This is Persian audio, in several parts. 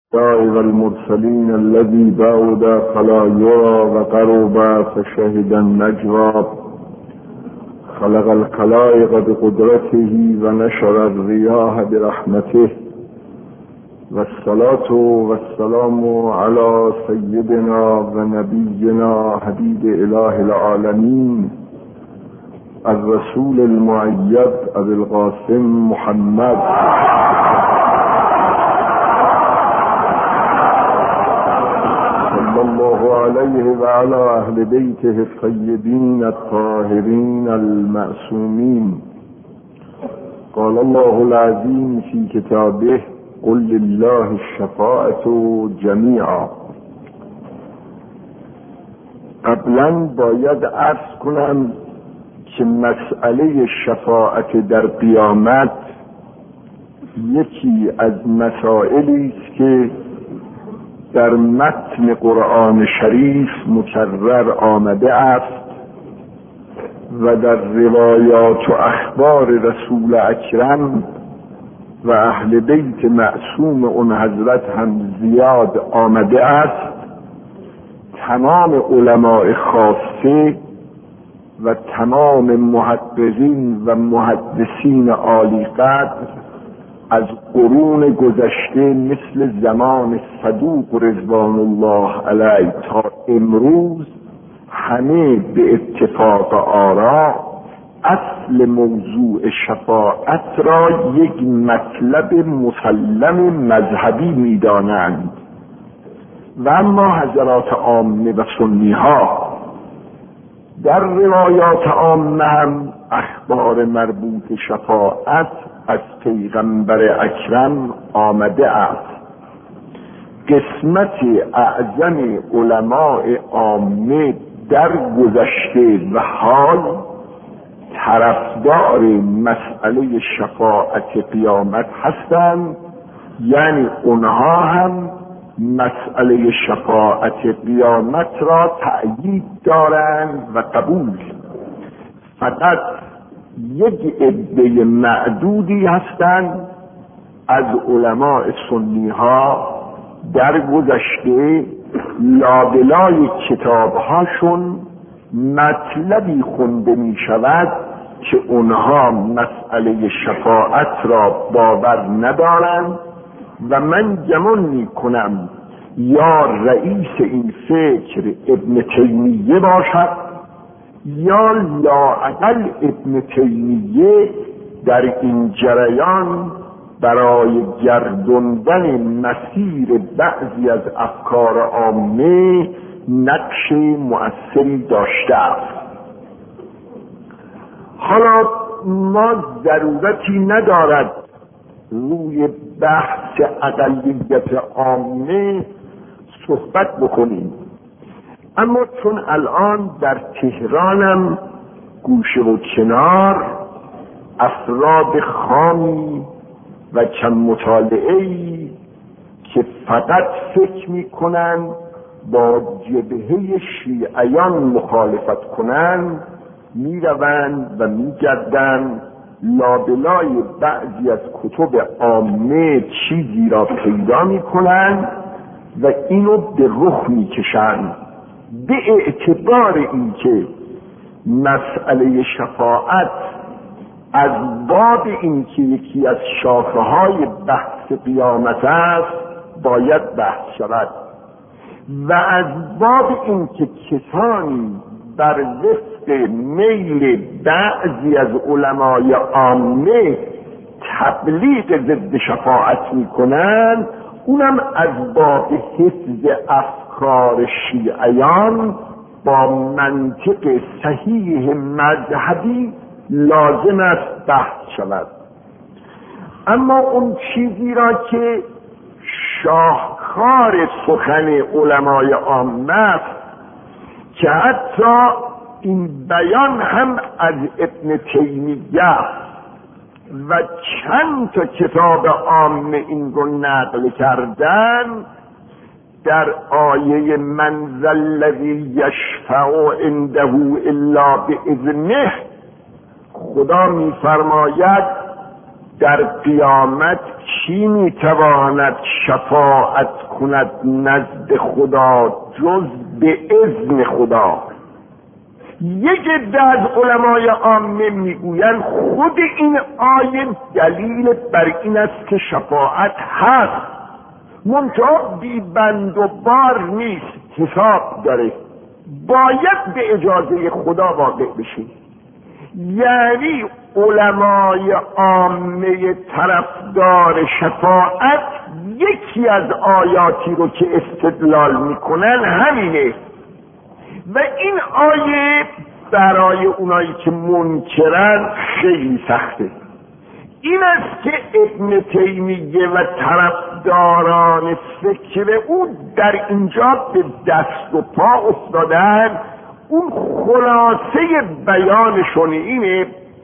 والمرسلين الذي بعد فلا يرى وقرب فشهد النجوى خلق الخلائق بقدرته ونشر الرياح برحمته والصلاة والسلام على سيدنا ونبينا حبيب إله العالمين الرسول المؤيد أبي القاسم محمد صلى الله عليه وعلى أهل بيته الطيبين الطاهرين المعصومين. قال الله العظيم في كتابه: قل لله الشفاعة جميعا. قبلا باید عرض کنم که مسئله شفاعت در قیامت یکی از مسائلی است که در متن قرآن شریف مکرر آمده است و در روایات و اخبار رسول اکرم و اهل بیت معصوم اون حضرت هم زیاد آمده است. تمام علماء خاصه و تمام محققین و محدثین عالی قدر از قرون گذشته مثل زمان صدوق رضوان الله علیه تا امروز همه به اتفاق آرا اصل موضوع شفاعت را یک مطلب مسلم مذهبی می‌دانند و اما حضرات عامه و سنی ها در روایات عامه هم اخبار مربوط شفاعت از پیغمبر اکرم آمده است. قسمت اعظم علماء عامه در گذشته و حال طرفدار مسئله شفاعت قیامت هستند، یعنی اونها هم مسئله شفاعت قیامت را تأیید دارند و قبول. فقط یک عده معدودی هستند از علماء سنی ها در گذشته لابلای کتابهاشون مطلبی خونده می شود که اونها مسئله شفاعت را باور ندارند و من گمان می کنم یا رئیس این فکر ابن تیمیه باشد یا لااقل ابن تیمیه در این جریان برای گرداندن مسیر بعضی از افکار عامه نقش مؤثری داشته است. حالا ما ضرورتی ندارد روی بحث اقلیت عامه صحبت بکنیم، اما چون الان در تهرانم گوشه و کنار افراد خامی و کم مطالعه‌ای که فقط فکر میکنن با جبهه شیعیان مخالفت کنن میروند و میگردند لابلای بعضی از کتب عامه چیزی را پیدا میکنند و اینو به رخ میکشند به اعتبار اینکه مسئله شفاعت از باب اینکه یکی از شاخه‌های بحث قیامت است باید بحث شود و از باب اینکه کسانی بر وفق میل بعضی از علمای عامه تبلیغ ضد شفاعت میکنند، اونم از باب حفظ افکار شیعیان با منطق صحیح مذهبی لازم است بحث شود. اما اون چیزی را که شاهکار سخن علمای عامه است که حتی این بیان هم از ابن تیمیه و چند تا کتاب عامه این رو نقل کردن، در آیه من ذا الذی یشفع عنده الا باذنه خدا می‌فرماید در قیامت کی میتواند شفاعت کند نزد خدا جز به اذن خدا. یک عده از علمای عامه میگویند خود این آیه دلیل بر این است که شفاعت هست، منتها بی بند و بار نیست، حساب داره، باید به اجازه خدا واقع بشه. یعنی علمای عامه طرفدار شفاعت یکی از آیاتی رو که استدلال میکنن همینه و این آیه برای اونایی که منکرن خیلی سخته. این است که ابن تیمیه و طرفداران فکر او در اینجا به دست و پا افتادن. اون خلاصه بیانشون اینه: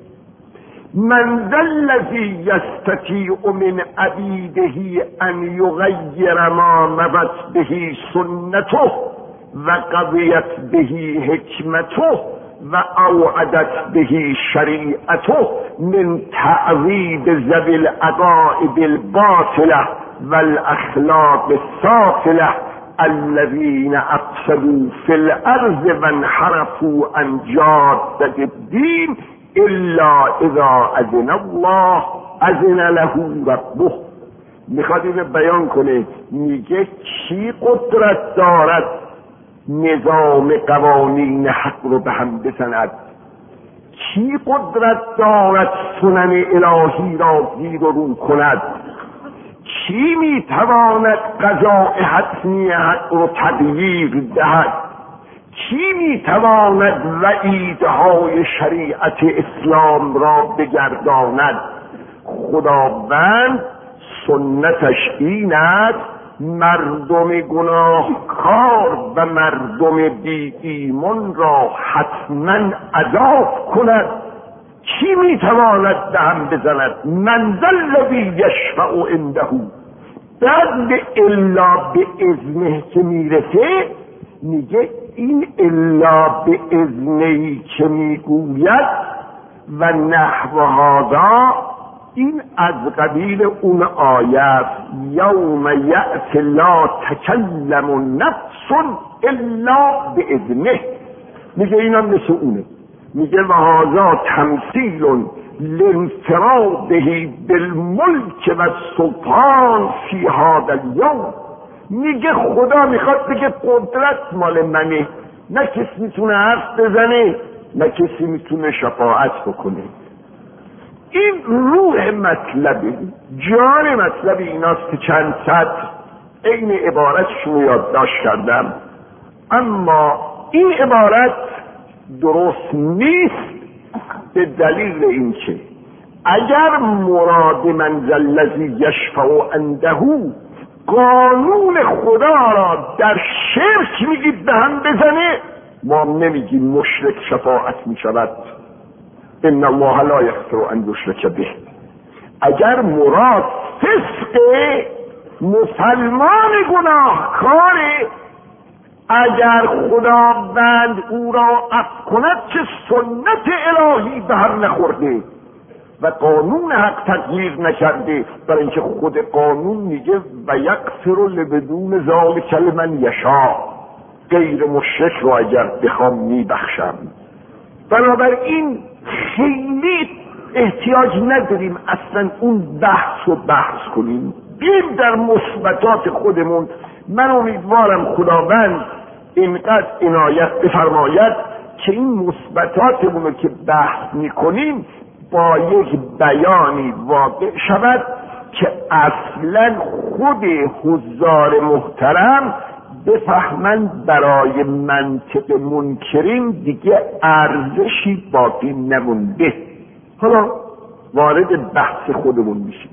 من ذا الذی یستطیع من عبیده ان یغیر ما مضت به سنته و قضیت به حکمته و اوعدت به شریعته من تعذیب ذوی العقائد الباطله والاخلاق السافله الذين افسدوا في الارض وانحرفوا عن جاده الدين الا اذا اذن الله اذن له ربه. میخواد اینو بیان کنه، میگه کی قدرت دارد نظام قوانین حق رو به هم بزند؟ کی قدرت دارد سنن الهی را زیر و رو کند؟ کی میتواند قضاء حتمی حق رو تغییر دهد؟ کی میتواند وعیدهای شریعت اسلام را بگرداند؟ خداوند سنتش این است مردم گناهکار و مردم بی ایمان را حتما عذاب کند. کی میتواند دهم بزند؟ من ذا الذی یشفع عنده. بعد به الا به اذنه که میرسه میگه این الا به اذنهی که میگوید و نحو هذا، این از قبیل اون آیه یوم یأتی لا تکلم نفس الا باذنه. میگه اینم مثل اونه، میگه و هذا تمثیل لانفراده بالملک و السلطان فی هذا الیوم. میگه خدا میخواد بگه قدرت مال منه، نه کسی میتونه حرف بزنه، نه کسی میتونه شفاعت بکنه. این روح مطلبه، جان مطلب ایناست که چند صد این عبارتشون رو یادداشت کردم، اما این عبارت درست نیست به دلیل اینکه اگر مراد من ذا الذی یشفع عنده قانون خدا را در شرک میگید به هم بزنه، ما نمیگیم مشرک شفاعت میشود، ان الله لا یغفر ان یشرک به. اگر مراد فسق مسلمان گناهکاره، اگر خداوند او را عفو کند که سنت الهی به هم نخورده و قانون حق تغییر نکرده، برای اینکه خود قانون میگه و یغفر لبدون ذلک لمن یشاء، غیر مشرک رو اگر بخوام میبخشم. بنابراین خیلی احتیاج نداریم اصلا اون بحث کنیم، بیایم در مثبتات خودمون. من امیدوارم خداوند اینقدر عنایت بفرماید که این مثبتاتمون رو که بحث میکنیم با یک بیانی واقع شود که اصلا خود حضار محترم بفهمند برای منطق منکرین دیگه ارزشی باقی نمونده. حالا وارد بحث خودمون میشیم.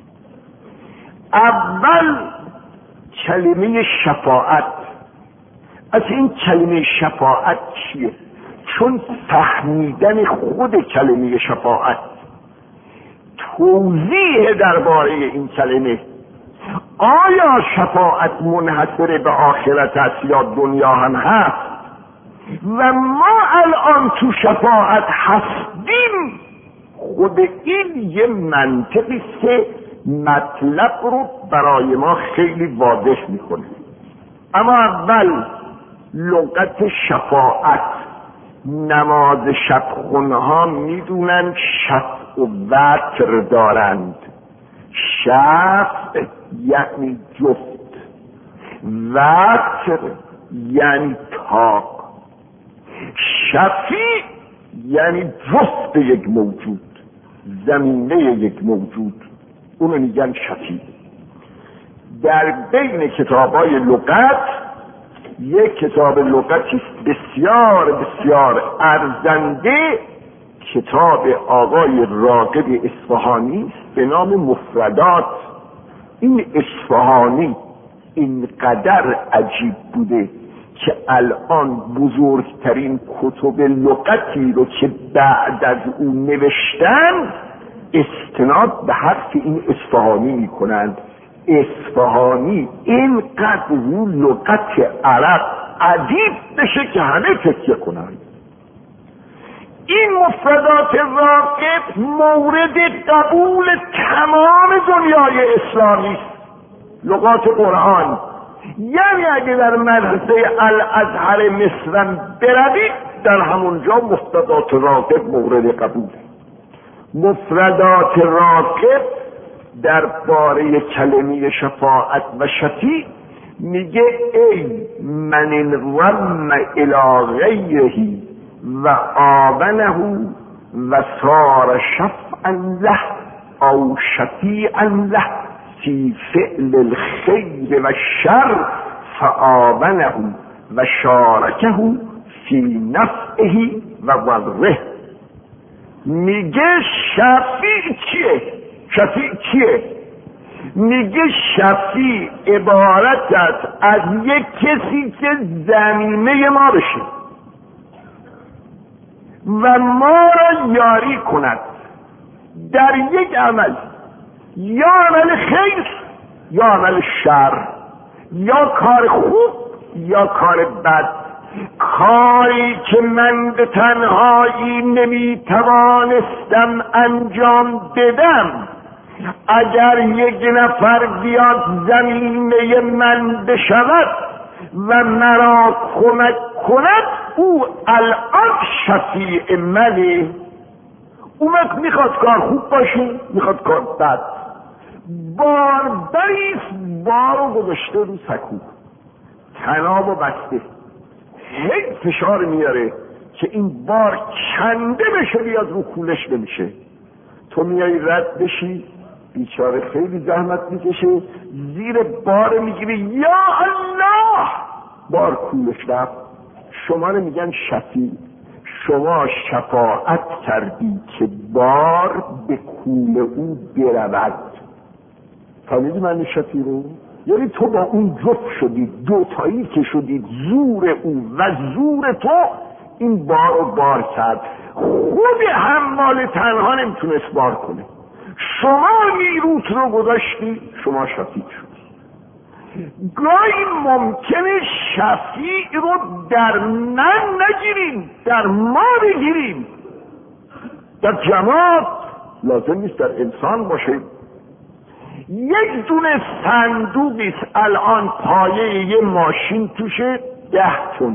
اول کلمه شفاعت. از این کلمه شفاعت چیه؟ چون فهمیدن خود کلمه شفاعت، توضیح درباره این کلمه، آیا شفاعت منحصر به آخرت است یا دنیا هم هست و ما الان تو شفاعت هستیم، خود این یه منطقی که مطلب رو برای ما خیلی واضح میکنه. اما اول لغت شفاعت، نماز شبخونه ها میدونن شفع و وتر دارند. شفع یعنی جفت، وتر یعنی طاق، شفیع یعنی جفت یک موجود، زمینه یک موجود، اونو میگن شفیع. در بین کتاب‌های لغت یک کتاب لغتی بسیار بسیار ارزنده، کتاب آقای راغب اصفهانی است به نام مفردات. این اصفهانی اینقدر عجیب بوده که الان بزرگترین کتب لغتی رو که بعد از او نوشتن استناد به حرف این اصفهانی میکنند. اصفهانی اینقدر رو لغت عرب عجیب بشه که همه تکیه کنند. این مفردات راغب مورد قبول تمام دنیای اسلامی است. لغات قرآن، یعنی اگه در مدرسه الازهر مصر بروید در همونجا مفردات راغب مورد قبول. مفردات راغب درباره کلمه شفاعت و شفیع میگه ای من انضم الی غیره و آبنه و صار شفعا له او شفیعا له فی فعل الخیر و الشر فآبنه و شارکه فی نفعه و ضره. میگه شفیع چیه؟ شفیع چیه؟ میگه شفیع عبارت است از یک کسی که ضمیمه ما بشه و ما را یاری کند در یک عمل، یا عمل خیر یا عمل شر، یا کار خوب یا کار بد، کاری که من به تنهایی نمیتوانستم انجام بدم، اگر یک نفر بیاد زمینه من بشود و مرا کمک کند، او الان شفیع منه. اون وقت میخواد کار خوب باشه میخواد کار بد، بار بریست بارو گذاشته رو سکو، تناب و بسته، هی فشار میاره که این بار کنده بشه بیاد رو کولش نمیشه. تو میای رد بشی، بیچاره خیلی زحمت میکشه، زیر بار میگیری یا الله بار کولش رفت. شما رو میگن شفیع، شما شفاعت کردی که بار به کول او برود. فهمیدی معنی شفیع رو؟ یعنی تو با اون جفت شدید، دوتایی که شدید، زور او و زور تو این بار رو بار کرد. خود حمال تنها نمیتونست بار کنه، شما نیروت رو گذاشتی، شما شفیع شدی. گاهی ممکنه شفیع رو در من نگیریم، در ما بگیریم. در جماعت لازم نیست در انسان باشه. یک دونه صندوقیست الان پایه یه ماشین توشه 10 تن،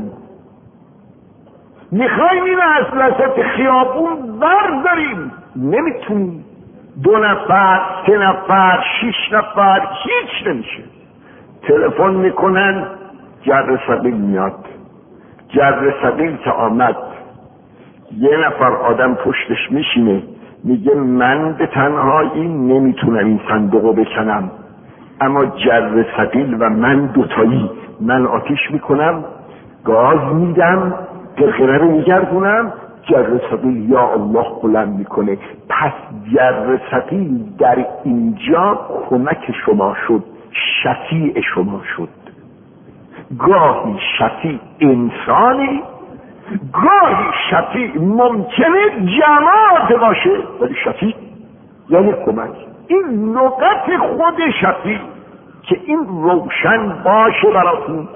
میخوایم این از وسط خیابون برداریم، نمیتونیم. 2 نفر 3 نفر 6 نفر هیچ نمیشه. تلفن میکنن جر ثقیل میاد. جر ثقیل که آمد، یه نفر آدم پشتش میشینه میگه من به تنهایی نمیتونم این صندوقو بکنم، اما جر ثقیل و من دوتایی، من آتیش میکنم، گاز میدم، قرقره رو میگردونم، جر ثقیل یا الله بلند میکنه. پس جر ثقیل در اینجا کمک شما شد، شفیع شما شد. گاهی شفیع انسانی، گاهی شفیع ممکنه جماعت باشه، ولی شفیع یعنی کمک. این لغت خود شفیع که این روشن باشه براتون.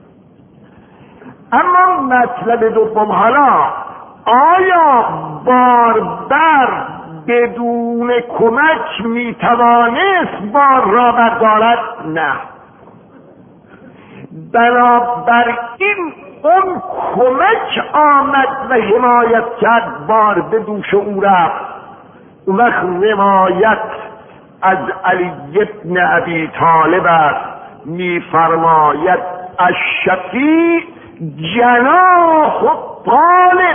اما مطلب دوم، حالا آیا باربر بدون کمک میتوانست بار را بردارد؟ نه. بنابراین اون کمک آمد و حمایت کرد، بار به دوش او رفت. اون وقت روایت از علی بن ابی طالب است، میفرماید الشفیع جناح الطالب.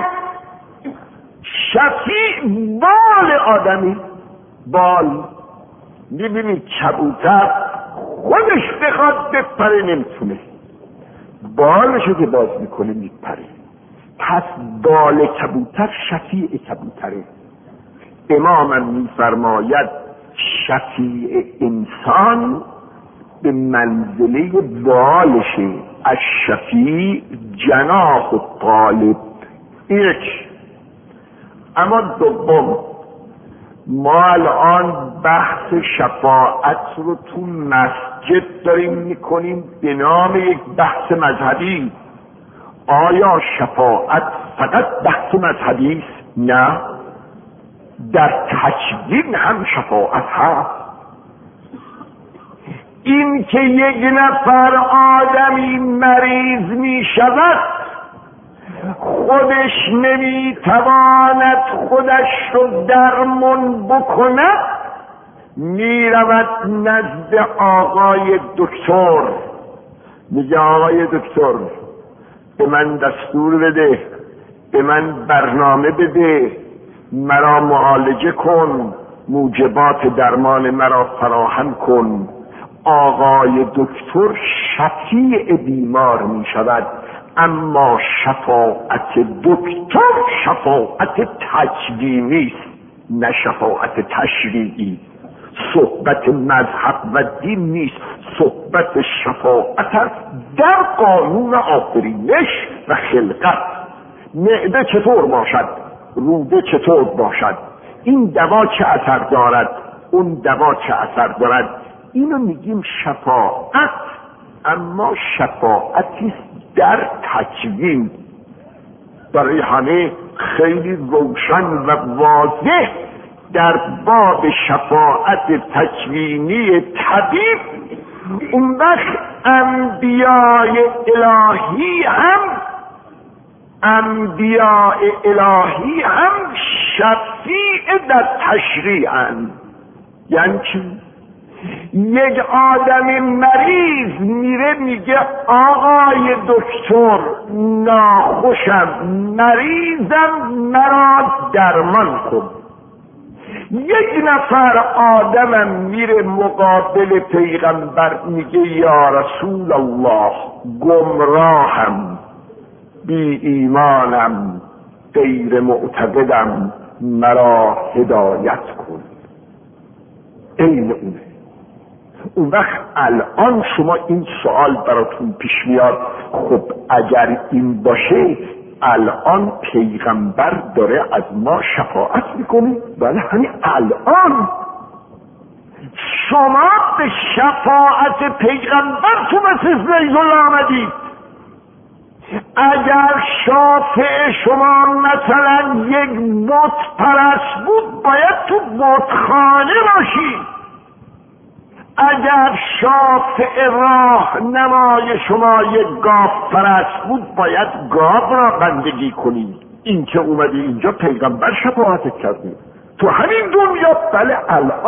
شفیع بال آدمی، بال. میبینید کبوتر خودش بخواد بپره نمیتونه، بالشو که باز میکنه میپره. پس بال کبوتر شفیع کبوتره. امامم میفرماید شفیع انسان به منزله بالشه، الشفیع جناح الطالب. یک. اما دوم، ما الان بحث شفاعت رو تو مسجد داریم میکنیم به نام یک بحث مذهبی. آیا شفاعت فقط بحث مذهبی است؟ نه، در تکوین هم شفاعت هست. این که یک نفر آدمی مریض می شود، خودش نمیتواند خودش رو درمان بکند، میرود نزد آقای دکتر، میگه آقای دکتر به من دستور بده، به من برنامه بده، مرا معالجه کن، موجبات درمان مرا فراهم کن. آقای دکتر شفیع بیمار می شود. اما شفاعت دکتر شفاعت تکوینی است، نه شفاعت تشریعی. صحبت مذهب و دین نیست، صحبت شفاعت است در قانون آفرینش و خلقت. معده چطور باشد، روده چطور باشد، این دوا چه اثر دارد، اون دوا چه اثر دارد، اینو میگیم شفاعت. اما شفاعتی در تکوین. برای همه خیلی روشن و واضح در باب شفاعت تکوینی طبیب، اون وقت انبیاء الهی هم شفیع در تشریعن. یعنی چی؟ یک آدم مریض میره میگه آقای دکتر ناخوشم، مریضم، مرا درمان کن. یک نفر آدمم میره مقابل پیغمبر میگه یا رسول الله گمراهم، بی ایمانم، غیر معتقدم، مرا هدایت کن. این اونه. اون وقت الان شما این سوال براتون پیش میاد، خب اگر این باشه الان پیغمبر داره از ما شفاعت میکنه؟ بله، همین الان شما به شفاعت پیغمبر تو مثل زیزل آمدید. اگر شافع شما مثلا یک بت پرست بود باید تو بتخانه باشید. اگر شافع راهنمای شما یک گاو پرست بود باید گاو را بندگی کنید. این که اومدی اینجا پیغمبر شفاعت کرده تو همین دنیا. بله،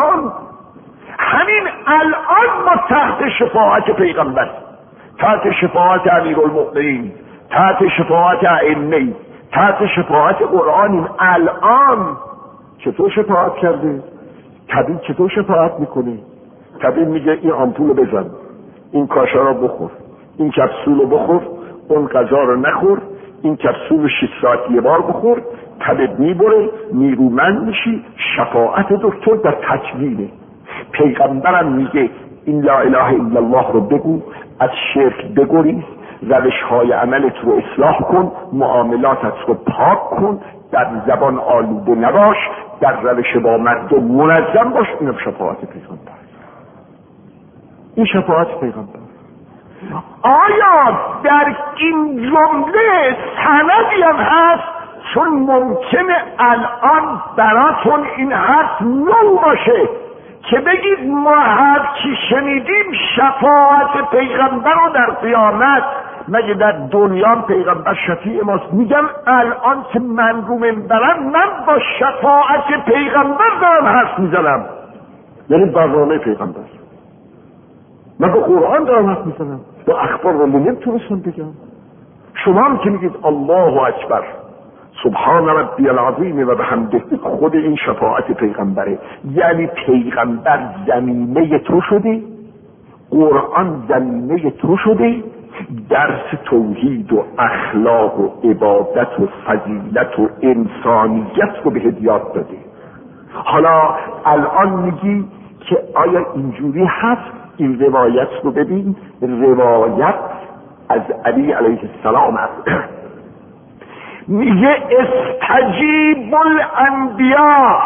همین الان ما تحت شفاعت پیغمبر، تحت شفاعت امیرالمؤمنین، تحت شفاعت ائمه، تحت شفاعت قرآنیم. الان چطور شفاعت کرده؟ طبیب چطور شفاعت میکنه؟ طبیب میگه این آمپول بزن، این کاشا رو بخور، این کپسول رو بخور، اون غذا رو نخور، این کپسول 6 ساعت یه بار بخور. طبیب میبره، نیرومند میشی. شفاعت دکتر در تکوینه. پیغمبرم میگه این لا اله الا الله رو بگو، از شرک بگریز، روش‌های عملت رو اصلاح کن، معاملاتت رو پاک کن، در زبان آلوده نباش، در روش با مردم منظم باش. اینم شفاعت پیغمبر. این شفاعت پیغمبر. آیا در این جمله سندی هم هست؟ چون ممکنه الان براتون این حرف نو باشه که بگید ما هر چی شنیدیم شفاعت پیغمبر رو در قیامت، مگه در دنیا پیغمبر شفیع ماست؟ میگم الان که من رو منبرم من با شفاعت پیغمبر دارم حرف میزنم، یعنی برنامه پیغمبر. من با قرآن دارم حرف میزنم، با اخبار رو نمیتونستم بگم. شما هم که میگید الله اکبر سبحان ربی العظیم و بحمده، خود این شفاعت پیغمبره. یعنی پیغمبر زمینه تو شده، قرآن زمینه تو شده، درس توحید و اخلاق و عبادت و فضیلت و انسانیت رو به یاد داده. حالا الان میگی که آیا اینجوری هست؟ این روایت رو ببین، روایت از علی علیه السلام است. میگه استجیب الانبیاء،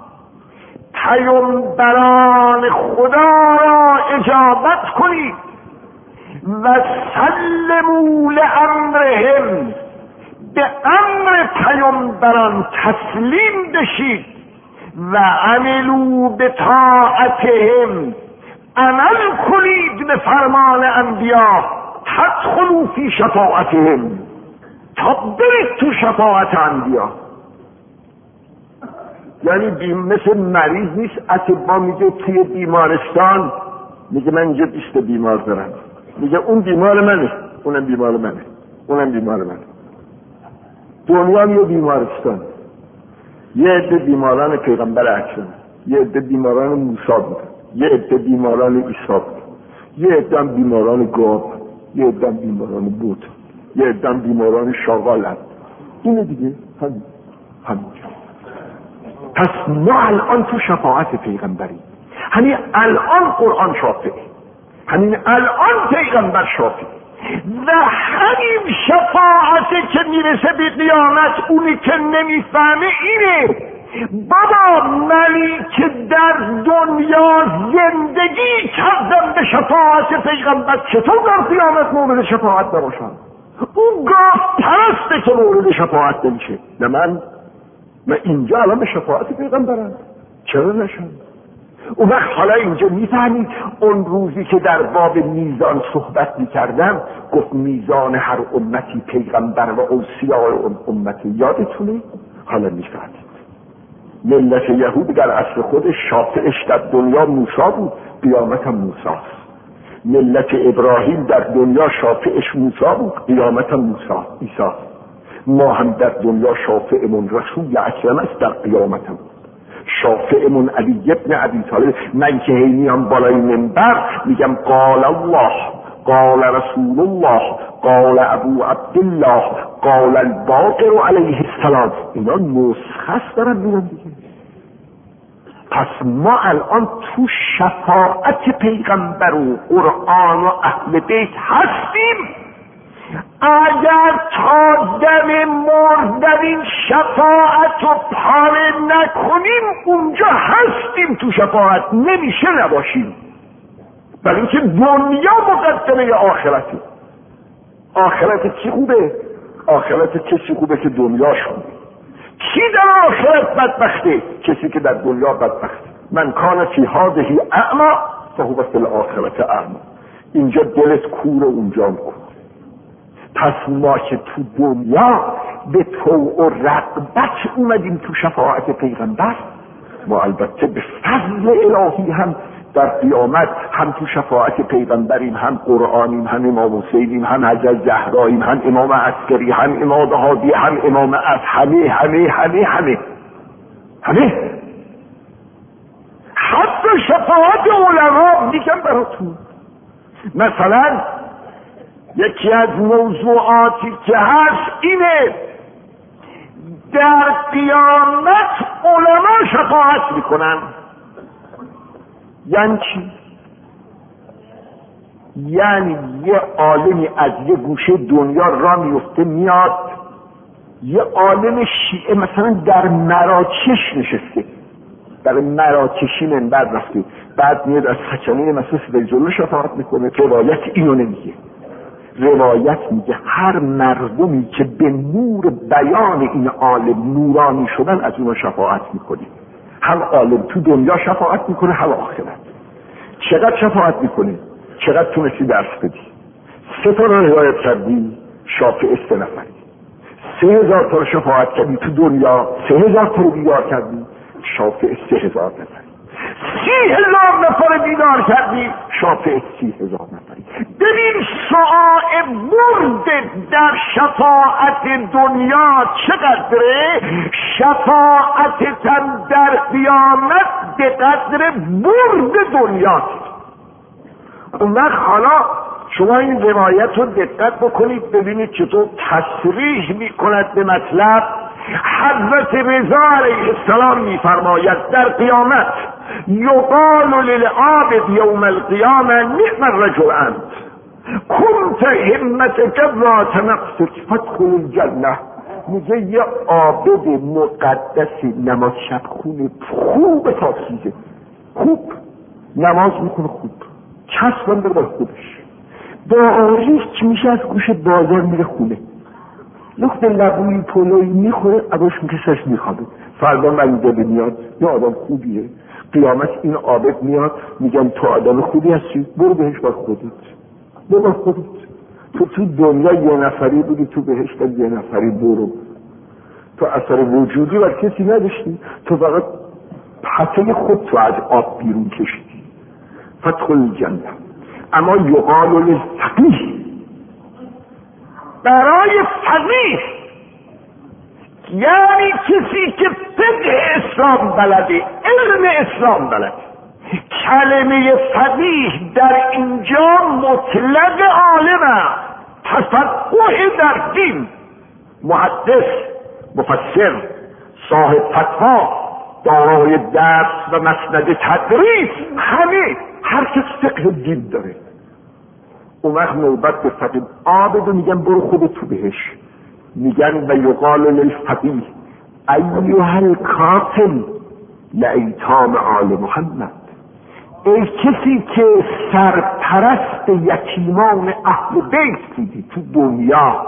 پیامبران خدا را اجابت کنید، و سلموا لامرهم، به امر پیامبران تسلیم بشید، و عملوا بطاعتهم، عمل کنید به فرمان انبیا، تدخلوا فی شفاعتهم، تا برید تو شفاعت انبیا. یعنی مثل مریض نیست اطبا میگه توی بیمارستان، میگه من اینجا 20 بیمار دارم، میگه اون بیمار منه، اونم بیمار منه، اونم بیمار منه. دنیا یه بیمارستان، یه عده بیماران پیغمبر اکرم، یه عده بیماران موسی بود، یه عده بیماران عیسی بود، یه عده بیماران گاو، یه عده بیماران بود، یه عده بیماران شاغالت. اینه دیگه، همین. پس ما الان تو شفاعت پیغمبری، همین الان قرآن شافعه، همین الان پیغمبر شافعه، و همین شفاعت که میرسه به قیامت، اونی که نمیفهمه اینه بابا منی که در دنیا زندگی کردم به شفاعت پیغمبر، چطور در قیامت مورد شفاعت نباشم؟ اون گاه پرسته که مورد شفاعت نمیشه. نه من اینجا الان به شفاعت پیغمبرم، چرا نشم؟ اون وقت حالا اینجا میفهمید اون روزی که در باب میزان صحبت میکردم گفت میزان هر امتی پیغمبر و اوصیاء اون امتی، یادتونه؟ حالا میفهمید ملت یهود در اصل خودش شافعش در دنیا موسی بود، قیامت هم موسی است. ملت ابراهیم در دنیا شافعش موسی بود، قیامت هم عیسی است. ما هم در دنیا شافعمون رسول اکرم است، در قیامت هم شافعمون علی ابن ابی طالب. من که میام بالای منبر میگم قال الله، قال رسول الله، قال ابو عبدالله، قال الباقر علیه السلام، اینا نسخه دارن میرن دیگه. پس ما الان تو شفاعت پیغمبر و قرآن و اهل بیت هستیم. اگر تا دم مردن این شفاعت رو پاره نکنیم اونجا هستیم تو شفاعت، نمیشه نباشیم. برای اینکه دنیا مقدمه آخرته. آخرت کی خوبه؟ آخرت کسی خوبه که دنیاش خوبه. کی در آخرت بدبخته؟ کسی که در دنیا بدبخته. من کان فی هذه اعما فهو فی الاخرة اعما. اینجا دلت کوره اونجا کور. پس ما که تو دنیا به طوع و رغبت اومدیم تو شفاعت پیغمبر، ما البته به فضل الهی هم در قیامت هم تو شفاعت پیغمبریم، هم قرآنیم، هم امام حسینیم، هم حضرت زهراییم، هم امام عسکری، هم امام هادی، هم امام از همه حتی شفاعت علما میگم براتون. مثلا یکی از موضوعاتی که هست اینه در قیامت علما شفاعت میکنن. یعنی چی؟ یعنی یه عالمی از یه گوشه دنیا را میفته میاد، یه عالم شیعه مثلا در مراکش نشسته، در مراکشی منبر رفته، بعد میاد از خچنه مثلا سیدالجلو شفاعت میکنه، روایت اینو نمیگه. روایت میگه هر مردمی که به نور بیان این عالم نورانی شدن از اونها شفاعت میکنی. هم عالم تو دنیا شفاعت میکنه هم آخرت. چقدر شفاعت میکنه؟ چقدر تونستی درس بدی؟ 3 تا رو روایت کردی شافع 3 نفری، 3000 تا رو شفاعت کردی تو دنیا، 3000 تا رو بیدار کردی شافع 3000 نفری، 30,000 نفر بیدار کردی شافع 30,000 نفری. ببین شعاع برد در شفاعت دنیا چقدره، شفاعت در قیامت به قدر برد دنیاست. اون وقت حالا شما این روایت رو دقت بکنید ببینید چطور تصریح میکند به مطلب. حضرت رضا علیه السلام میفرماید در قیامت یقال للعابد یوم القیامه نعم الرجل انت کنت همتک ذات نفسک فادخل الجنه. میگه یه عابد مقدسی نماز شب خونه خوب تاکیزه، خوب نماز میکنه، خوب چسبان داره با خودش، با آریش میشه از گوش بازار میره خونه، لخت لبوی پلوی میخوره عباش میکشش میخوابه. فردا مریضه میاد یه آدم خوبیه، قیامت این عابد میاد میگن تو آدم خوبی هستی برو بهش با خودت، برو با خودت. تو دنیا 1 نفری بودی تو بهشت 1 نفری برو، تو اثر وجودی بر کسی نداشتی، تو فقط پته خود تو از آب بیرون کشیدی. فادخل الجنه. اما یقال للفقیه، برای فقیه یعنی کسی که فقه اسلام بلده، علم اسلام بلده. کلمه فقیه در اینجا مطلق عالمه، تفقه در دین، محدث، مفسر، صاحب فتوا، دارای درس و مسند تدریس، همه هر کس فقه دین داره. اون وقت نوبت به فقیه عابد میگن برو خودت تو بهش، میگن و یقال للفقیه ایها الکاتب لایتام آل محمد. ای کسی که سرپرست یتیمان اهل بیت بودی تو دنیا،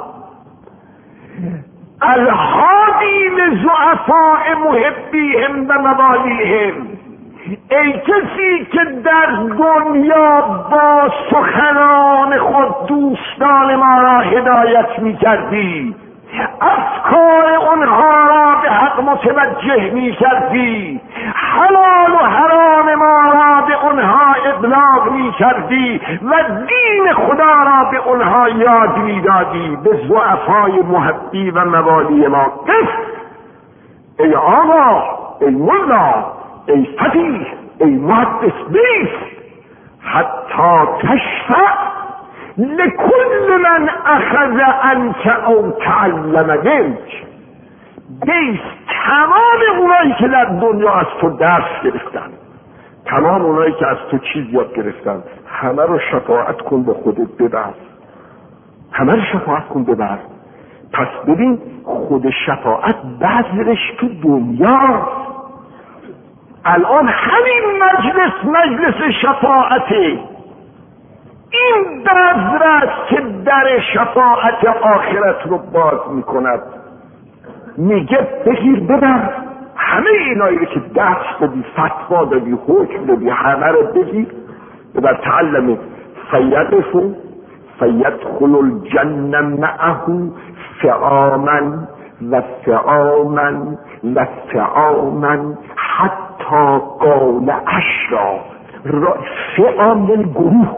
الهادی لضعفاء محبیهم و موالیهم، ای کسی که در دنیا با سخنان خود دوستان ما را هدایت می کردی، افکار اونها را به حق متوجه می کردی، حلال و حرام ما را به اونها ابلاغ می کردی و دین خدا را به اونها یاد می دادی، به ضعفای محبی و موالی ما قف. ای آقا، ای ملا، ای فقیه، ای محدث، بیست حتی تشفع لکل من اخذ عنک او تعلم منک. بیست تمام اونایی که در دنیا از تو درس گرفتن، تمام اونایی که از تو چیز یاد گرفتن، همه رو شفاعت کن به خودت ببر، همه رو شفاعت کن ببر. پس ببین خود شفاعت بذرش تو دنیا. الان همین مجلس شفاعته، این بذر است که در شفاعت آخرت رو باز میکند. میگه بگیر ببر، همه اینایی که درس دادی، فتوا دادی، حکم دادی، همه رو بگیر ببر. تعلم فیدفو فیدخل الجنه معه فعاما و فعاما و فعاما حتی قال عشرا. فعام یعنی گروه،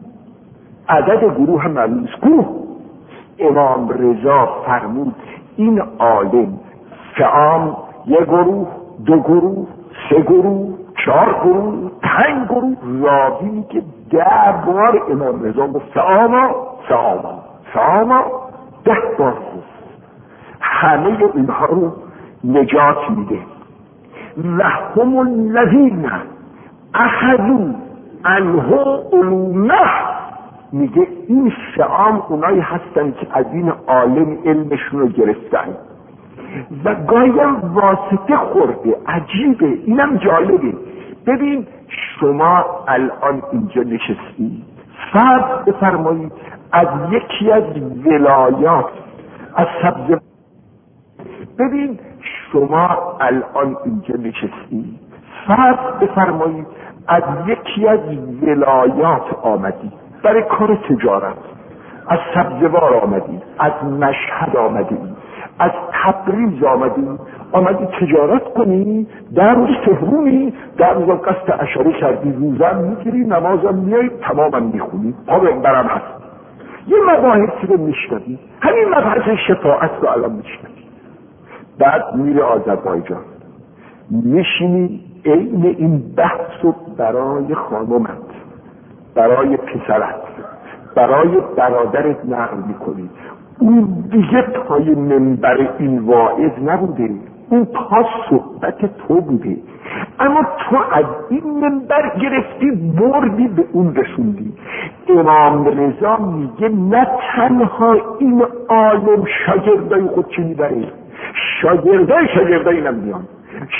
عدد گروه هم معلوم است. گروه امام رضا فرمود این عالم فعام 1 گروه، 2 گروه، 3 گروه، 4 گروه، 5 گروه. راوی که 10 بار امام رضا گفت فعاما فعاما فعاما، 10 بار گفت. همه اینها رو نجات میده. و هم الذین اخذوا عنه علومه، میگه این فعام اونایی هستن که از این عالم علمشون رو گرفتن و گاهی هم واسطه خورده. عجیبه، اینم جالبه. ببین شما الان اینجا نشستید، فرض بفرمایید از یکی از ولایات، از سبز. ببین شما الان اینجا نشستید، فرض بفرمایید از یکی از ولایات آمدید برای کار تجارت، از سبزوار آمدید، از مشهد آمدید، از تبریز آمدی تجارت کنی، در روز تهرونی، در روز قصد اشاره کردی، روزم میگیری، نمازم میایی، تمامم میخونی، پا برم هست. یه مباحثی رو میشنوی، همین مبحث شفاعت رو الان میشنوی. بعد میره آذربایجان، میشینی عین این بحث رو برای خانمت، برای پسرت، برای برادرت نقل میکنی. اون دیگه پای منبر این واعظ نبوده، اون پا صحبت تو بوده، اما تو از این منبر گرفتی بردی به اون رسوندی. امام رضا میگه نه تنها این عالم شاگردای خود چی میبره، شاگردای نمیان،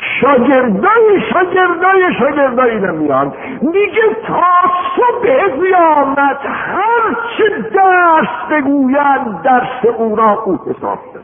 شاگردای نمیان. میگه تا صبح قیامت هر چه درس بگوید درس او را او حساب کرد.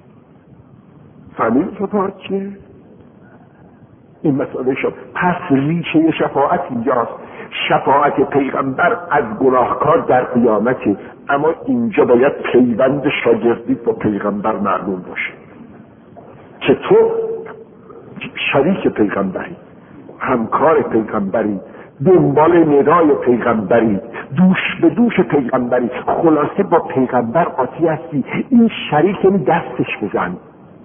فهمید شفاعت چیه؟ این مسئله شد. پس ریشه شفاعت اینجاست. شفاعت پیغمبر از گناهکار در قیامته، اما اینجا باید پیوند شاگردی با پیغمبر معلوم باشه که تو شریک پیغمبری، همکار پیغمبری، دنبال ندای پیغمبری، دوش به دوش پیغمبری، خلاصه با پیغمبر قاطی هستی. این شریک دستش بزن.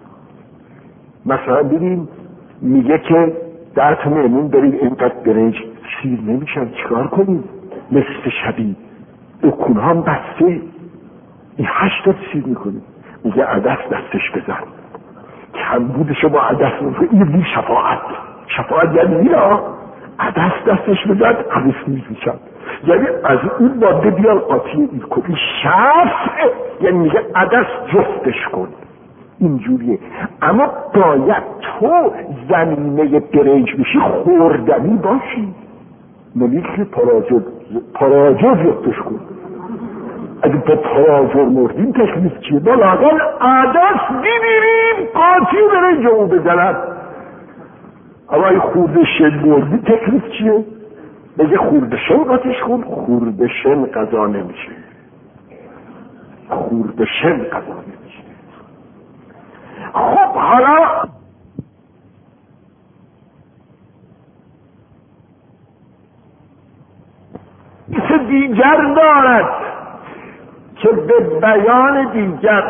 مثلا ببین میگه که 10 تا مهمون برید، اینقدر برنج سیر نمیشن، چیکار کنید؟ مثل شبی دکونه هم بسته، این 8 تا سیر میکنید. میگه عدس دستش بزن، کم بودشو با عدس میکنه. این بی شفاعت یعنی میرا عدس دستش بزن، عدس میشن، یعنی از اون باده بیان قاطی این کنی. شفع یعنی میگه عدس جفتش کن، اینجوریه. اما باید تو زمینه برنج بشی، خوردنی باشی، نمیشه پراجر جفتش کن. اگه با پراجر مردیم تکلیف چیه؟ بالاقل عدس ببینیم قاطی برنج اون بزنن. اما اگه خورده شن مردی تکلیف چیه؟ بگه خورده شن قاطیش کن، خورده شن قضا نمیشه، خورده شن قضا نمیشه. خب حالا چیز دیگر دارد که به بیان دیگر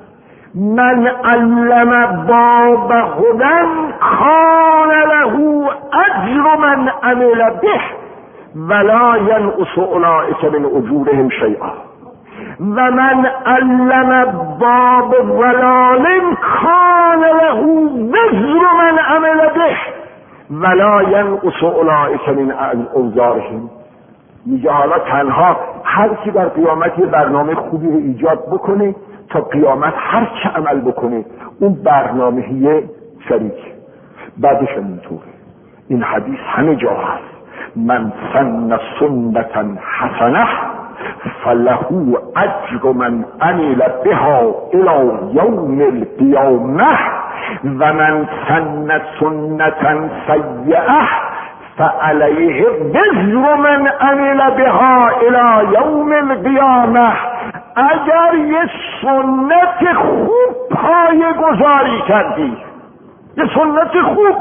من علم باب هدن کان له اجر من عمل به ولا ینقص اولئک من اجورهم شیئا و من علم باب ضلال کان له وزر من عمل به ولا ینقص اولئک من اوزارهم. میگه حالا تنها هر کی در قیامت یه برنامه خوبی رو ایجاد بکنه، تا قیامت هر چه عمل بکنه اون برنامه‌یه شریک. بعدش اینطوره. این حدیث همه جا هست. من سن سنتا حسنه فله اجر من عمل بها الى یوم القیامه و من سن سنتا سیئه فعلیه وزر من عمل بها الى یوم القیامه. اگر یه سنت خوب پایه‌گذاری کردی، یه سنت خوب،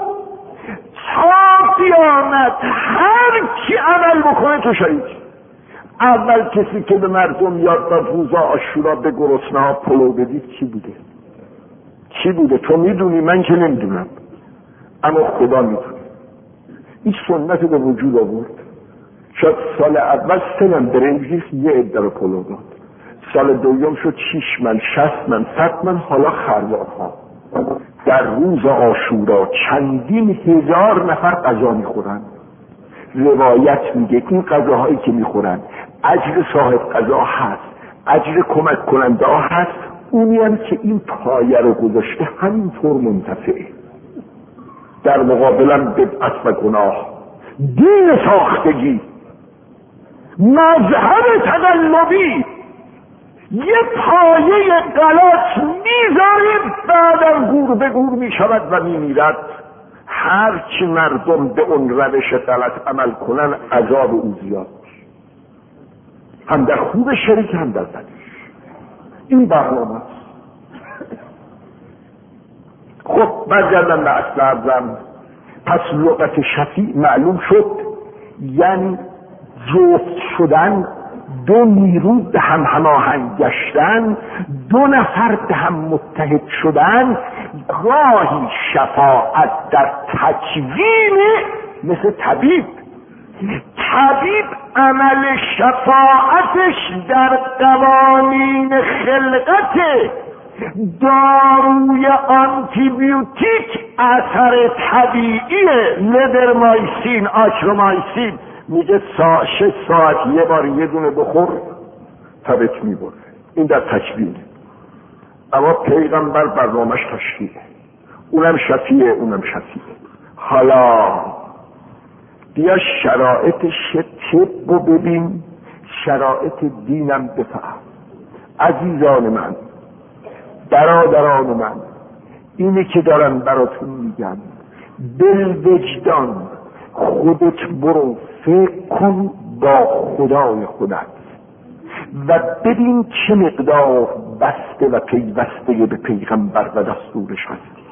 تا قیامت هر کی عمل بکنه تو شریک. اول کسی که به مردم یاد داد روز عاشورا به گرسنه‌ها پلو بدید کی بوده؟ تو میدونی، من که نمیدونم، اما خدا میدونه. این سنت به وجود آورد. شاید سال اول 3 من برنج یه عده رو پلو داد، سال دوم شد 6 من، 60 من، 100 من. حالا خروارها در روز عاشورا چندین هزار نفر غذا میخورن. روایت میگه این غذاهایی که میخورن اجر صاحب غذا هست، اجر کمک کننده ها هست، اونی هم که این پایه رو گذاشته همینطور منتفعه. در مقابلم بدعت و گناه، دین ساختگی، مذهب تقلبی، یه پایه غلط میذاریم، بعدم گور به گور میشود و میمیرد. هرچی مردم به اون روش غلط عمل کنن عذاب او زیاد، هم در خوب شریک هم در بدش. این برنامه است. خب برگردم به اصل عرضم. پس لغت شفیع معلوم شد یعنی جفت شدن، دو نیرو به هم هماهنگ گشتن، دو نفر به هم متحد شدن. گاهی شفاعت در تکوین، مثل طبیب عمل شفاعتش در قوانین خلقته. داروی آنتیبیوتیک اثر طبیعیه، لدرمایسین، آکرومایسین، میگه 6 ساعت یه بار یه دونه بخور تبت میبره. این در تکوینه. اما پیغمبر برنامهش تشریعه، اونم شفیعه. حالا بیا شرایطش طب رو ببین، شرایط دینم بفهم. عزیزان من، برادران من، اینی که دارم براتون میگم، بالوجدان خودت برو فکر کن با خدای خودت و ببین چه مقدار بسته و پیوسته به پیغمبر و دستورش هستی.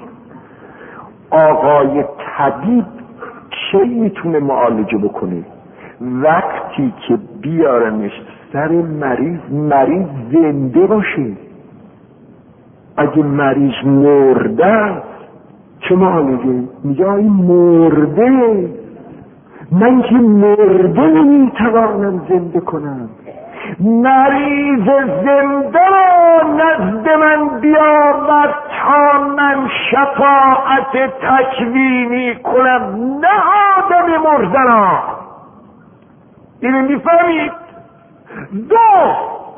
آقای طبیب چه میتونه معالجه بکنه؟ وقتی که بیارنش سر مریض زنده باشه. اگه مریض مرده چه معالجه؟ میگه این مرده، من که مرده نمیتوانم زنده کنم. مریض زنده را نزد من بیاور تا من شفاعت تکوینی کنم، نه آدم مرده را. اینو میفهمید؟ دو،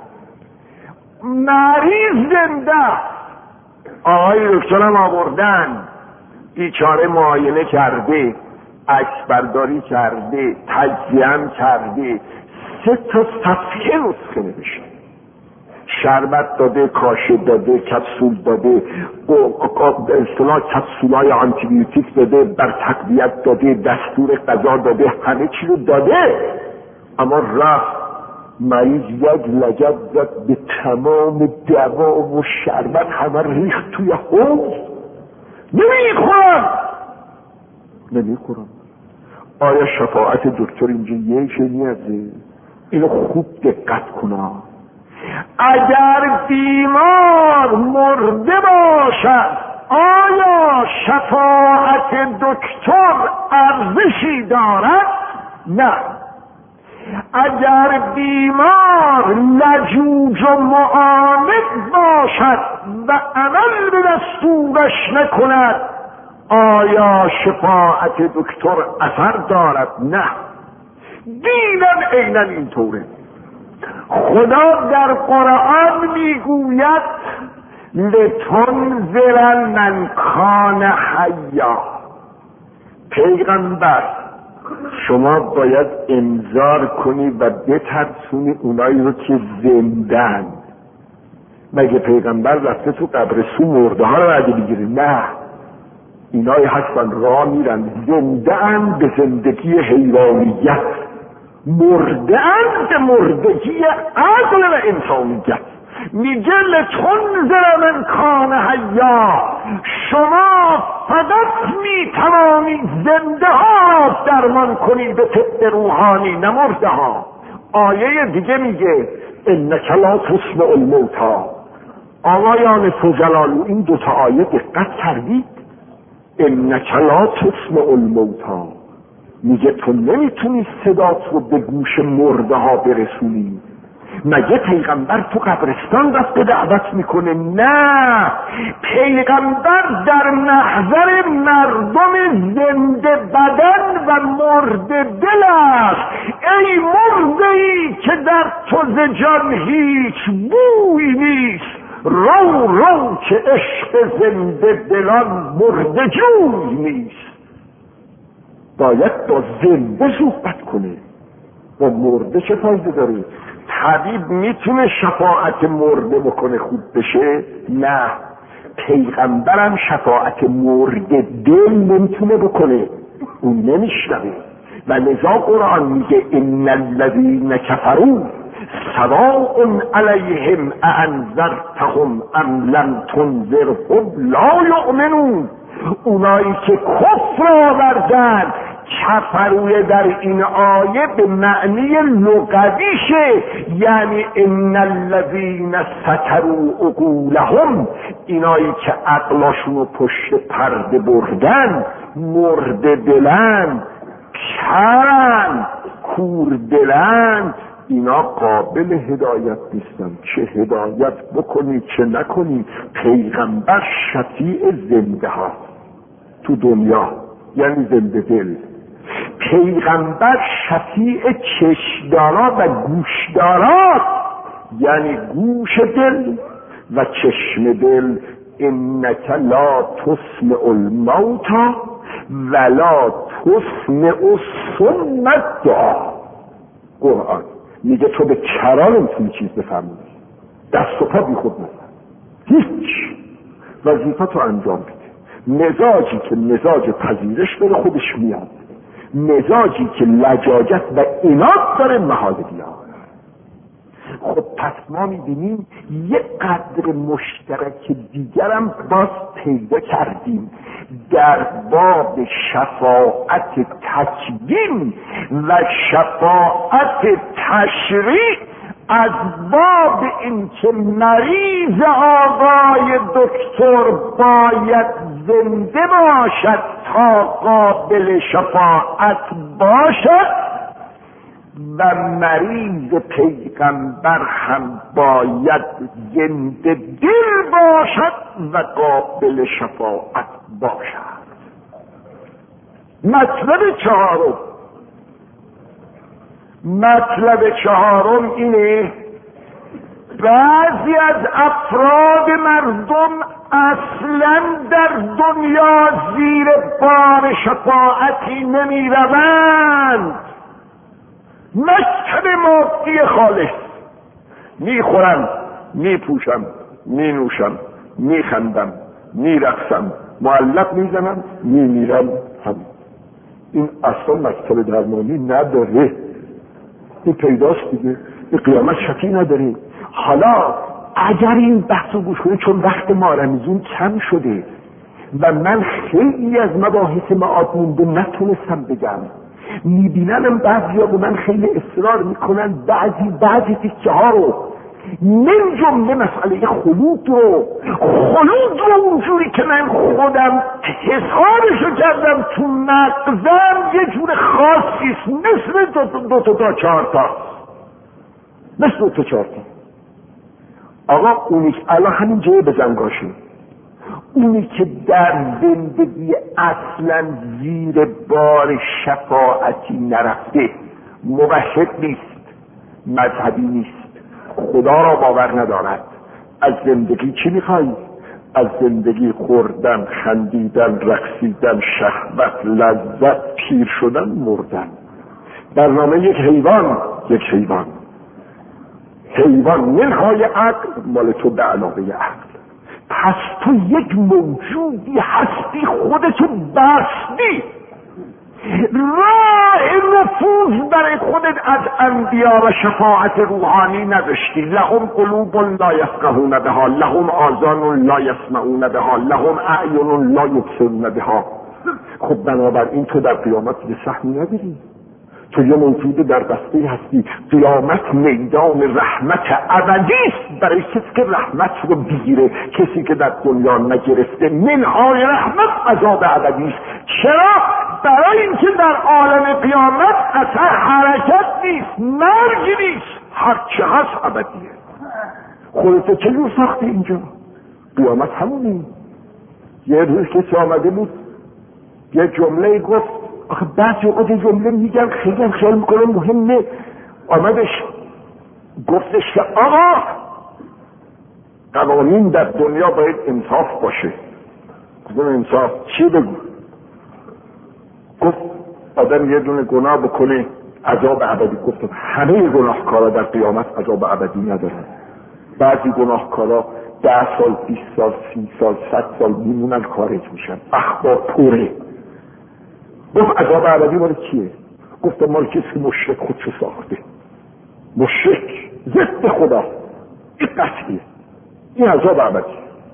مریض زنده، آقای دکترم آوردن، بیچاره معاینه کرده، عکس برداری کرده، تجزیه هم کرده، 3 صفحه نسخه نوشته. شربت داده، کاشه داده، کپسول داده، به اصطلاح کپسولای آنتیبیوتیک داده، بر تقویت داده، دستور غذا داده، همه چی رو داده. اما رفت مریض یک لگد زد به تمام دوا و شربت، همه ریخت توی حوض. نمیخورم. آیا شفاعت دکتر اینجا یه نیازه؟ اینو خوب دقت کنا. اگر بیمار مرده باشد آیا شفاعت دکتر ارزشی دارد؟ نه. اگر بیمار لجوج و معاند باشد و عمل به دستورش نکند آیا شفاعت دکتر اثر دارد؟ نه. دینم عیناً اینطوره. خدا در قرآن میگوید لتنذر من کان حیا. پیغمبر شما باید انذار کنی و بترسونی اونایی رو که زندن. مگه پیغمبر رفته تو قبرستون مرده ها رو عدی بگیره؟ نه، اینایی هستن راه میرن، زنده ان به زندگی حیوانیت، مرده ان به مردگی عقل و انسانیت. میگه لتنذر من کان حیا، شما فقط میتوانید زنده ها درمان کنید به طب روحانی، نه مرده ها. آیه دیگه میگه انک لا تسمع الموتی. آقایان فضلالو این 2 آیه دقت کردید؟ انک لا تسمع الموتی میگه تو نمیتونی صدات رو به گوش مرده ها برسونی. مگه پیغمبر تو قبرستان رفت به دعوت میکنه؟ نه، پیغمبر در محضر مردم زنده بدن و مرده دل است. ای مرده ای که در تو ز جان هیچ بوی نیست، رو که عشق زنده دلان مرده جوی نیست. باید با زنده صحبت کنه، با مرده چه فایده داره؟ طبیب میتونه شفاعت مرده بکنه خوب بشه؟ نه. پیغمبرم شفاعت مرده دل نمیتونه بکنه، اون نمیشنوه. و لذا قرآن میگه ان الذین کفروا سواء علیهم اانذرتهم ام لم تنذرهم لا یؤمنون. اونایی که کفر آوردن، کفروی در این آیه به معنی لغویشه، یعنی ان الذین ستروا عقولهم، اینایی که عقلاشونو پشت پرده بردن، مرده دلن، کرن، کور دلن، اینا قابل هدایت نیستن. چه هدایت بکنی چه نکنی. پیغمبر شفیع زنده ها تو دنیا، یعنی زنده دل. پیغمبر شفیع چشمدارا و گوشدارا، یعنی گوش دل و چشم دل. انک لا تسمع الموتى ولا تسمع الصم الدعا. قرآن میگه تو به کران نمیتونی چیز بفهمی، دست و پا بی خود نزن، هیچ وظیفت رو انجام بده. مزاجی که مزاج پذیرش داره خودش میاد، مزاجی که لجاجت و عناد داره محال بیاد. خب پس ما میبینیم یک قدر مشترک دیگرم باز پیدا کردیم در باب شفاعت تکوین و شفاعت تشریع، از باب این که مریض آقای دکتر باید زنده باشد تا قابل شفاعت باشد، و مریض پیغمبر هم باید زنده دل باشد و قابل شفاعت باشد. مطلب چهارم اینه بعضی از افراد مردم اصلا در دنیا زیر بار شفاعتی نمی روند. مکتب مادی خالص، میخورم، میپوشم، مینوشم، میخندم، میرقصم، معلق میزنم، میمیرم. هم این اصلا مکتب درمانی نداره. این پیداست دیگه. این قیامت شکی نداره. حالا اگر این بحث رو گوش کنید، چون وقت ما رمزون کم شده و من خیلی از مباحث معاد مونده نتونستم بگم، میبیننم بعضی ها به من خیلی اصرار میکنن بعضی تیکه ها رو، من جمله مسئله خلود رو اونجوری که من خودم حسابشو کردم تو مغزم یه جور خاصیست، مثل دو تا چهار تا، مثل 2 تا 4 تا. آقا اونی که الان همین جای بزنگاشه، اونی که در زندگی اصلا زیر بار شفاعتی نرفته، موحد نیست، مذهبی نیست، خدا را باور ندارد، از زندگی چی میخوایی؟ از زندگی خوردن، خندیدن، رقصیدن، شهوت، لذت، پیر شدن، مردن. برنامه یک حیوان منهای عقل مال تو به علاوه عقل. پس تو یک موجودی هستی، خودتو بستی، راه نفوذ برای خودت از انبیا و شفاعت روحانی نداشتی. لهم قلوب لا یفقهون بها، لهم آذان لا یسمعون بها، لهم اعین لا یبصرون بها. خب بنابراین تو در قیامت یه سهمی نداری، تو یه موجود در بسته هستی. قیامت میدان رحمت ابدی است برای کسی که رحمت رو بگیره. کسی که در دنیا نگرفته، منهای رحمت عذاب ابدی است. چرا؟ برای اینکه در عالم قیامت اصلا حرکت نیست، مرگ نیست، هرچه هست ابدیه. خودت چجور ساخته اینجا؟ قیامت همونی. یه روز کسی آمده بود یه جمله گفت، آخه بعضی اوقات جمله میگن خیلی هم خیال میکنم مهمه. آمدش گفتش که آقا قوانین در دنیا باید انصاف باشه. گفتم انصاف چی بگو؟ گفت آدم یه دونه گناه بکنه عذاب ابدی. گفتم همه گناهکارا در قیامت عذاب ابدی ندارن. بعضی گناهکارا 10 سال 20 سال 30 سال 100 سال میمونن خارج میشن، اخبار پره. گفت عذاب ابدی مال کیه؟ گفتم مال کسی که مشرک خودشو ساخته، مشرک ضد خدا، این قطعیه، این عذاب ابدی.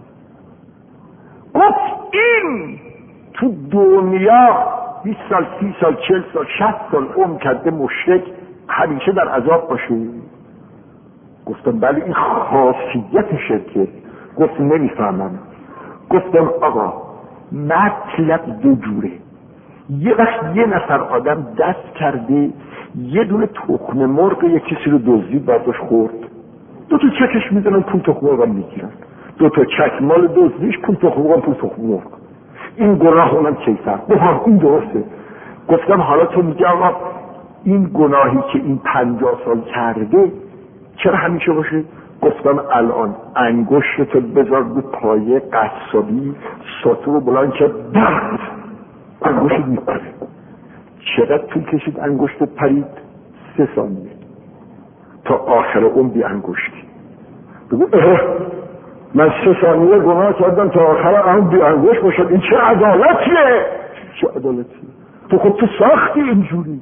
گفت این تو دنیا 20 سال 30 سال 40 سال 60 سال عمر کرده مشرک همیشه در عذاب باشه؟ گفتم بله این خاصیت شرکه. گفت نمیفهمم. گفتم آقا مطلب دو جوره. یه وقت یه نفر آدم دست کرده یه دونه تخم مرغ یه کسی رو دزدید برداشت خورد، 2 تا چکش میزنن پول تخم مرغ میگیرن، 2 تا چک مال دزدیش پول تخم مرغ پول تخم مرغ. این گناه اونم کیفر. گفتم این درسته. گفتم حالا تو میگه آقا این گناهی که این 50 سال کرده چرا همیشه باشه؟ گفتم الان انگشتتو بذار رو پایه قصابی، ساتو رو بلند که برد انگشت میپره. چقدر طول کشید انگشت پرید؟ 3 ثانیه. تا آخر اون بی انگشتی. بگو من 3 ثانیه گناه کردم تا آخر اون بی انگشت باشد. این چه عدالتیه؟ چه عدالتیه؟ تو خود تو ساختی اینجوری،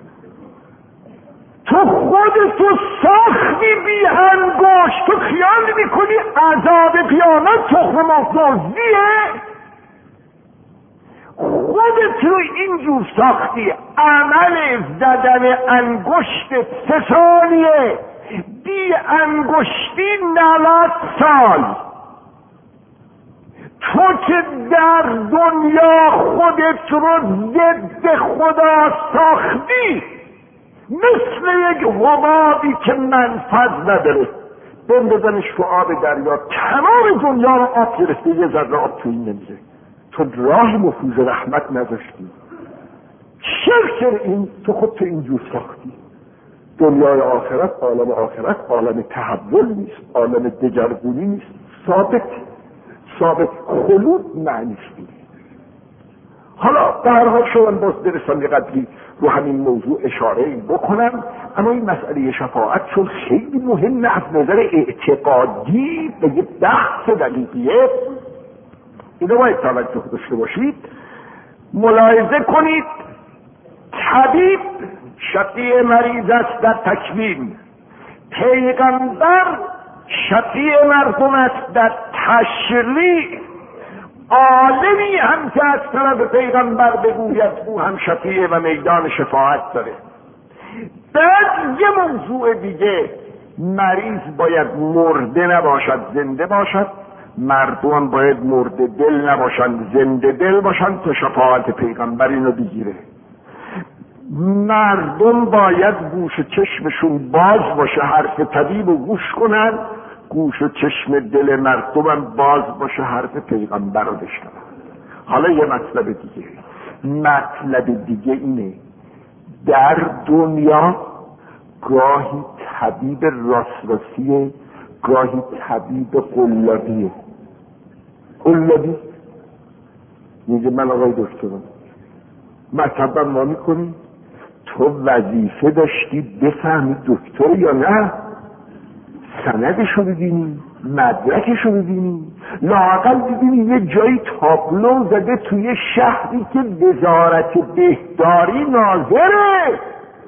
تو خودتو ساختی بی انگشت. تو خیال میکنی عذاب قیامت تخم مفروضیه؟ خودت رو اینجور ساختی. عمل زدن انگشت 3 ثانیه، بی انگشتی 90 سال. تو که در دنیا خودت رو ضد خدا ساختی، مثل یک حبابی که منفذ نداره، بندازنش تو آب دریا، تمام دنیا رو آب گرفته، یه ذره آب توی نمیره. تو راه نفوذ رحمت نداشتی. شرک این تو خود تو اینجور ساختی. دنیای آخرت، عالم آخرت عالم تحول نیست، عالم دگرگونی نیست، ثابت خلود معنیش نیست. حالا به هر حال شدن باز برسم یه قدری رو همین موضوع اشاره بکنم. اما این مسئله شفاعت چون خیلی مهمه از نظر اعتقادی به یه بحث دقیقیه، اینو باید توجه داشته باشید. ملاحظه کنید طبیب شفیع مریض است در تکوین، پیغمبر شفیع مردم است در تشریع. عالمی هم که از طرف پیغمبر بگوید او هم شفیع و میدان شفاعت داره. بعد یه موضوع دیگه، مریض باید مرده نباشد زنده باشد، مردم باید مرده دل نباشند زنده دل باشند تا شفاعت پیغمبر اینو بگیره. مردم باید گوش و چشمشون باز باشه، حرف طبیب رو گوش کنن، گوش و چشم دل مردم باز باشه، حرف پیغمبر رو بشنون. حالا یه مطلب دیگه اینه، در دنیا گاهی طبیب راستراسیه، گاهی طبیب قلابیه. قلابی میگه من آقای دکترم، مطبم ما میکنی، تو وظیفه داشتی بفهمی دکتر یا نه، سندشو ببینی، مدرکشو ببینی، لااقل ببینی یه جایی تابلو زده توی شهری که وزارت بهداری ناظره.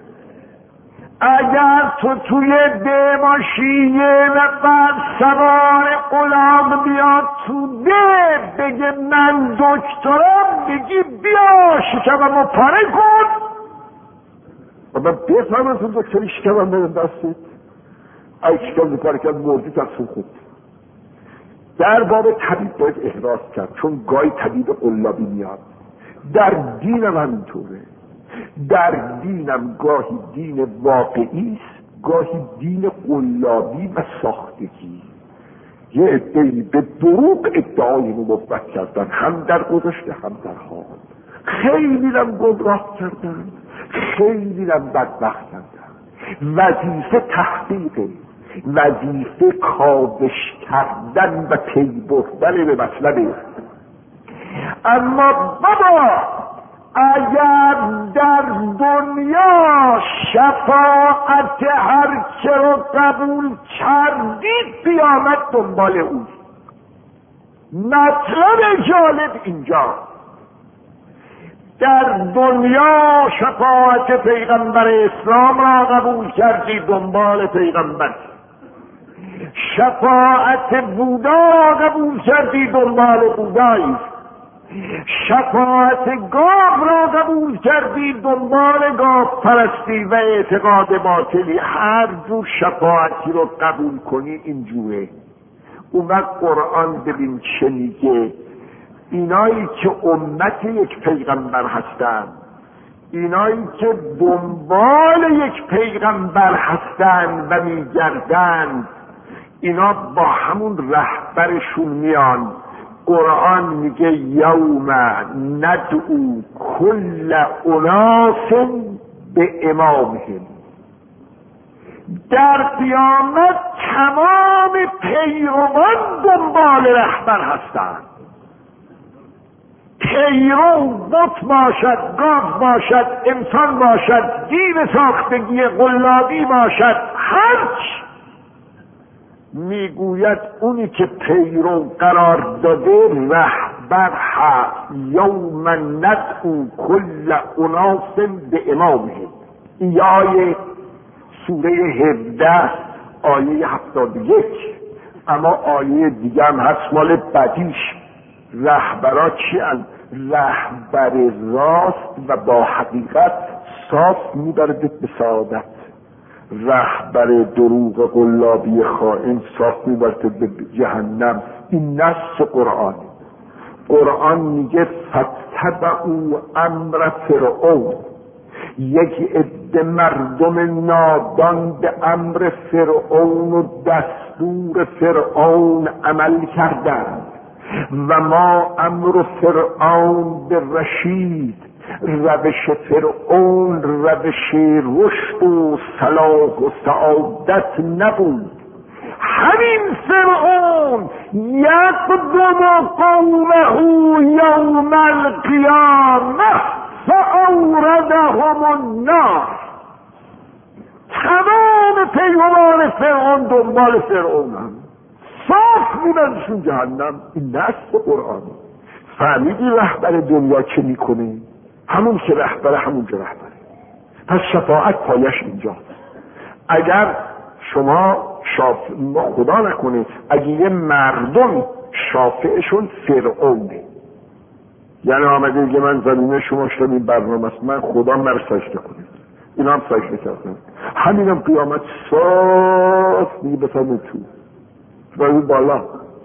اگر تو توی ماشینه و بعد سوار قلاب بیاد تو بگه من دکترم، بگی بیا شکممو پاره کن و من بفهمم تو دکتری شکمم برم دستت. ای شکم پاره کرد مردی تصور خود. در باب طبیب باید احراز کرد، چون گاهی طبیب قلابی میاد. در دینم همینطوره. در دینم گاهی دین واقعی است، گاهی دین قلابی و ساختگی. یه عده‌ای به دروغ ادعای نبوت کردن، هم در گذشته هم در حال. خیلی هم گمراه کردن، خیلی هم بدبخت کردن. وظیفه تحقیقه، وظیفه کاوش کردن و پی بردن به مطلبه. اما بابا اگر در دنیا شفاعت هر که رو قبول کردید قیامت دنبال اوست. مطلب جالب اینجا، در دنیا شفاعت پیغمبر اسلام را قبول کردی دنبال پیغمبر، شفاعت بودا را قبول کردی دنبال بودایی، شفاعت گاو را قبول کردی دنبال گاو پرستی و اعتقاد باطلی. هر جور شفاعتی رو قبول کنی اینجوره. اون وقت قرآن ببین چه میگه، اینایی که امت یک پیغمبر هستند، اینایی که دنبال یک پیغمبر هستند و میگردند، اینا با همون رهبرشون میان. قرآن میگه یوم ندعو کل اناس به امامهم. در قیامت تمام پیروان دنبال رهبر هستند. پیرو بت باشد، گاو باشد، انسان باشد، دین ساختگی قلابی باشد، هرچ میگوید اونی که پیرو قرار داده رهبر هست. یوم ندعو کل اناس به امامهم. این آیه سوره 17 آیه 71. اما آیه دیگه هم هست مال بدیش. رهبرا چی هست؟ رهبر راست و با حقیقت صاف میبرد به سعادت. رهبر دروغ قلابی خائن صاف میبرد به جهنم. این نص قرآن. قرآن میگه فتبعوا امر فرعون. یک عده مردم نادان به امر فرعون و دستور فرعون عمل کردند و ما امر فرعون به رشید. روش فرعون روش رشد و صلاح و سعادت نبود. همین فرعون یقدم قومه یوم القیامه فاوردهم النار. تمام پیروان فرعون دنبال فرعون هم صاف میبرشون جهنم. این نص قرآن. فهمیدی رهبر دنیا چه میکنه؟ همون که رهبره همونجا رهبره. پس شفاعت پایش اینجاست. اگر شما خدا نکنه اگه یه مردم شافعشون فرعونه، یعنی آمده دیگه من زمینه شما شدم این برنامه است، من خدا مرا سجده کنید، اینا هم سجده کردن، همینم قیامت صاف میگه بفرمون تو باید بالا.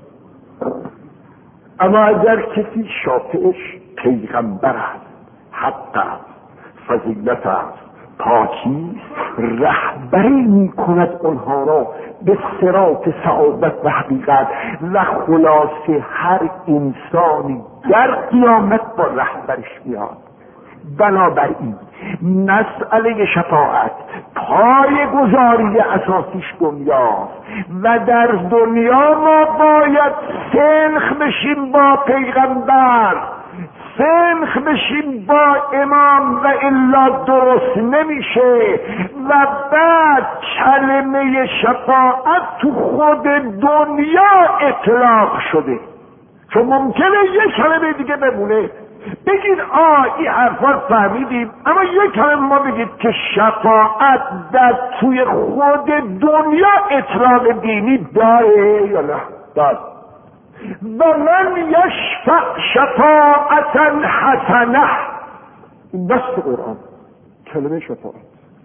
اما اگر کسی شافعش پیغمبر است، حق است، فضیلت است، پاکی، رهبری میکند اونها را به صراط سعادت و حقیقت. و خلاصه هر انسانی در قیامت با رهبرش میاد. بنابراین مسئله شفاعت پای گذاری اساسیش دنیاست و در دنیا ما باید سنخ بشیم با پیغمبر، سنخ بشیم با امام و الا درست نمیشه. و بعد کلمه شفاعت تو خود دنیا اطلاق شده، چون ممکنه یه کلمه دیگه بمونه. بگید این حرفا فهمیدیم، اما یک کلمه ما بگید که شفاعت در توی خود دنیا اطلاق دینی داره یا نه؟ داره. و من یشفع شفاعتا حسنه. این نص قرآن. کلمه شفاعت.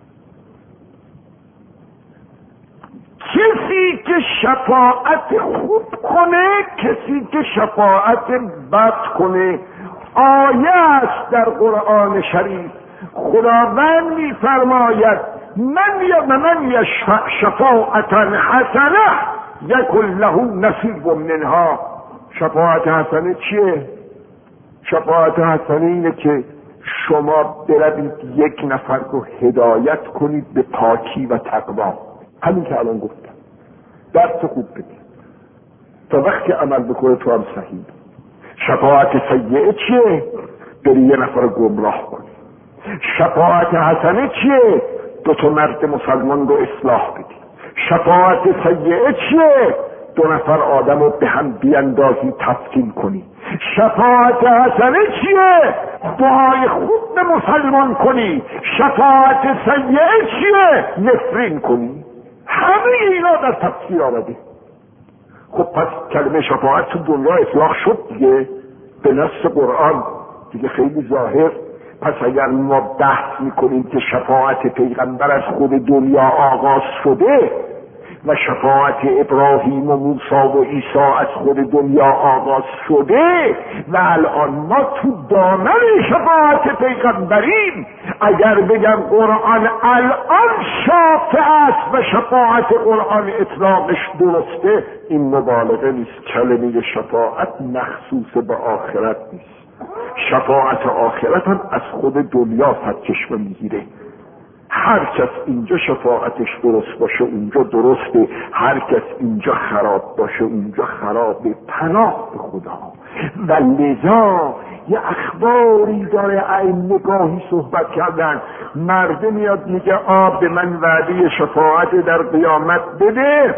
کسی که شفاعت خوب کنه، کسی که شفاعت بد کنه. آیه است در قرآن شریف خداوند می‌فرماید من یشفع شفاعتا حسنه یکن له نصیب منها. شفاعت حسنه چیه؟ شفاعت حسنه اینه که شما بروید یک نفر رو هدایت کنید به پاکی و تقوا. همین که الان گفتم. درس خوب بدید تا وقتی عمل بکنه تو هم صحیح. شفاعت سیئه چیه؟ بری یه نفر گمراه کنی. شفاعت حسنه چیه؟ 2 مرد مسلمان رو اصلاح بدی. شفاعت سیئه چیه؟ 2 نفر آدم رو به هم بیندازی تفکین کنی. شفاعت حسنه چیه؟ دعای خوب به مسلمان کنی. شفاعت سیئه چیه؟ نفرین کنی. همه اینا در تفسیر آمده. خب پس کلمه شفاعت تو دنیا اطلاق شد دیگه به نص قرآن دیگه، خیلی ظاهر. پس اگر ما بحث میکنیم که شفاعت پیغمبر از خود دنیا آغاز شده و شفاعت ابراهیم و موسی و عیسی از خود دنیا آغاز شده و الان ما تو دامن شفاعت پیغمبریم، اگر بگم قرآن الان شافع است و شفاعت قرآن اطلاقش درسته، این مبالغه نیست. کلمه شفاعت مخصوص به آخرت نیست. شفاعت آخرت هم از خود دنیا سرچشمه میگیره. هر کس اینجا شفاعتش درست باشه اونجا درسته، هر کس اینجا خراب باشه اونجا خرابه. پناه به خدا. و لذا یه اخباری داره، نگاهی صحبت کردن، مرده میاد میگه به من وعده شفاعت در قیامت بده.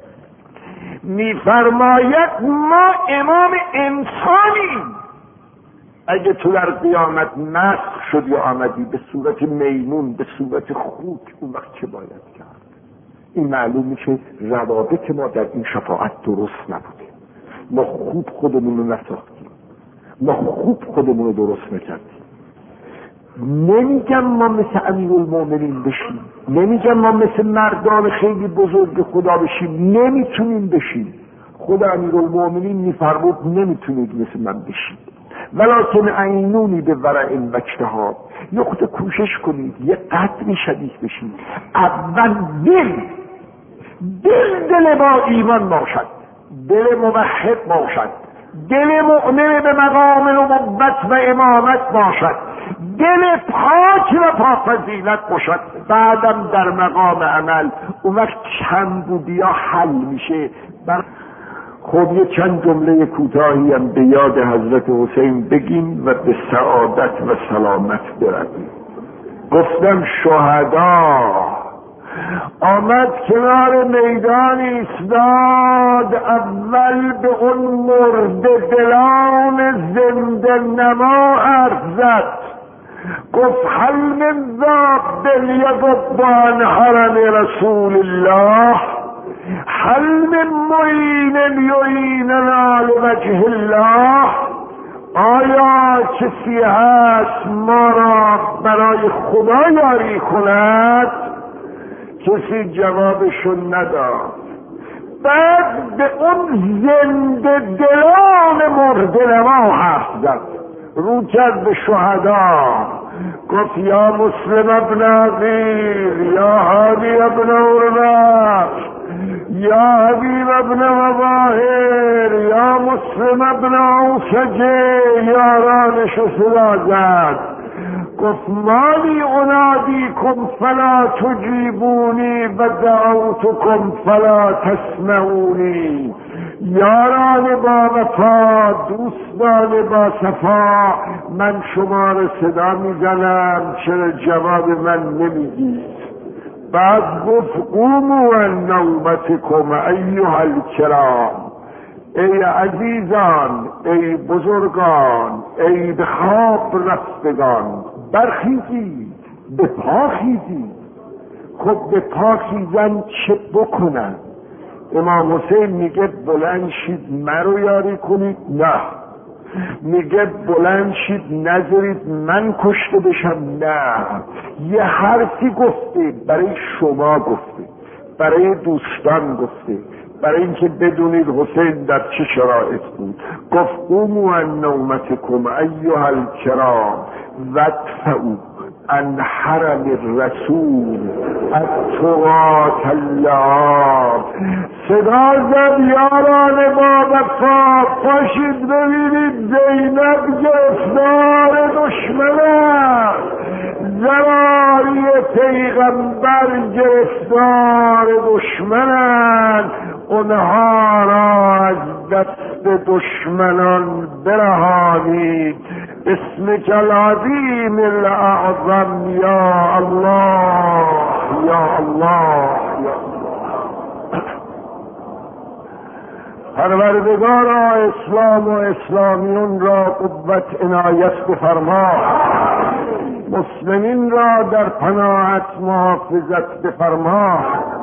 میفرماید ما امام انسانیم، اگه تو در قیامت مسخ شدی و آمدی به صورت میمون، به صورت خوک، اون وقت چه باید کرد؟ این معلومه که روابط ما در این شفاعت درست نبوده. ما خوب خودمون رو نساختیم، ما خوب خودمون رو درست نکردیم. نمیگم ما مثل امیرالمومنین بشیم، نمیگم ما مثل مردان خیلی بزرگ خدا بشیم، نمیتونیم بشیم. خود امیرالمومنین میفرمود نمیتونید مثل من بشید، ولکن عینونی به ورع و اجتهاد. یه خود کوشش کنید یه قدری شبیه بشید. اول دل با ایمان باشد، دل موحد باشد، دل مؤمن به مقام نبوت و امامت باشد، دل پاک و پاکفضیلت باشد. بعدم در مقام عمل اون وقت کمبودی ها حل میشه. خب یه چند جمله کوتاهی هم به یاد حضرت حسین بگیم و به سعادت و سلامت برویم. گفتم شهدا آمد کنار میدان ایستاد، اول به اون مرده دلان زنده نما حرف زد. گفت هل من ذاب یذب عن حرم رسول الله، هل من معین یعیننا لوجه الله. آیا کسی هست ما را برای خدا یاری کند؟ کسی جوابشون نداد. بعد به اون زنده دلان مرده نما حرف زد، رو کرد به شهدا، گفت یا مسلم ابن عقیل، یا هادی ابن اوربخش، یا حبیب ابن مظاهر، یا مسلم ابن اوسجه، یارانشو صدا زد. گفت مالی انادیکم فلا تجیبونی و دعوتکم فلا تسمعونی. یاران با وفا، دوستان با صفا، من شما را صدا میزنم، چرا جواب من نمیگید؟ بعد گفت قوموا عن نوبتکم ایها الکرام، ای عزیزان، ای بزرگان، ای به خواب رفتگان، برخیزید، به پا خیزید. خب به پا خیزن چه بکنن؟ امام حسین میگه بلند شید مرو یاری کنید؟ نه. میگه بلند شید نذارید من کشته بشم؟ نه. یه حرفی گفته، برای شما گفته، برای دوستان گفته، برای اینکه بدونید حسین در چه شرایط بود. گفت قوموا عن نومتکم ایها الکرام وادفعوا عن حرم الرسول الطغاة اللعاب. صدا زد یاران با وفا، پاشید ببینید زینب گرفتار دشمن است، زراری پیغمبر گرفتار دشمنند. اونها را از دست دشمنان برهانید. اسم العظیم الاعظم یا الله یا الله یا پروردگارا اسلام و اسلامیون را قوت عنایت بفرما، مسلمین را در پناهت محافظت بفرما.